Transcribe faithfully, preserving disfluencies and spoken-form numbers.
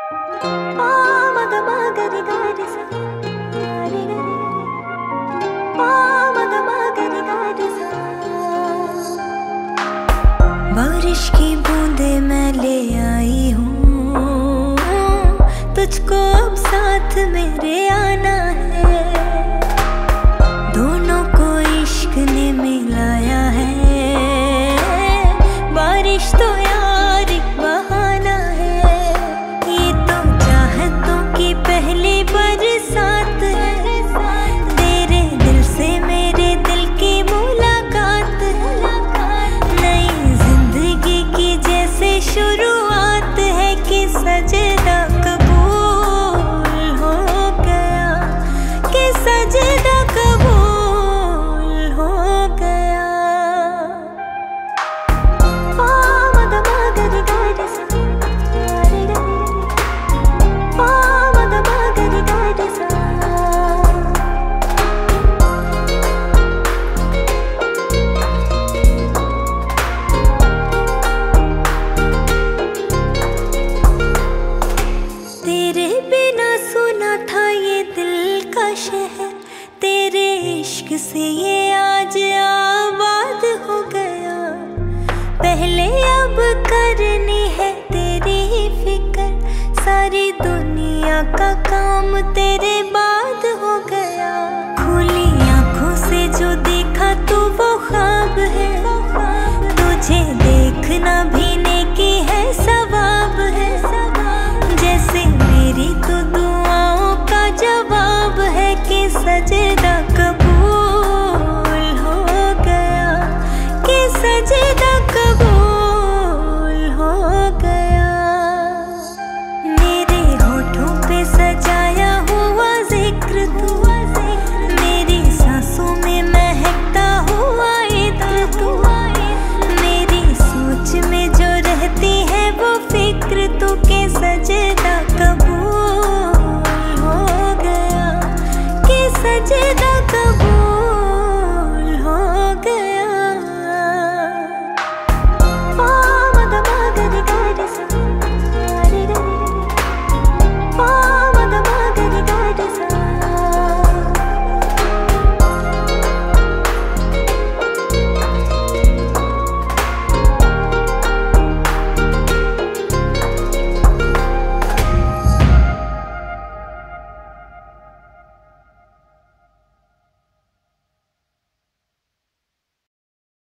बारिश की बूंदे मैं ले आई हूँ, तुझको अब साथ मेरे आना है। दोनों को इश्क ने मिलाया है, बारिश तो यार एक बहाना है। ये तो चाहतों की पहली बरसात है, तेरे दिल से मेरे दिल की मुलाकात है। नई जिंदगी की जैसे शुरुआत है कि सजदा कबूल हो गया, कि सजदा कबूल हो गया। तेरे बिना सुना था ये दिल का शहर, तेरे इश्क से ये आज आबाद हो गया। पहले अब करनी है तेरी फिक्र, सारी दुनिया का काम तेरे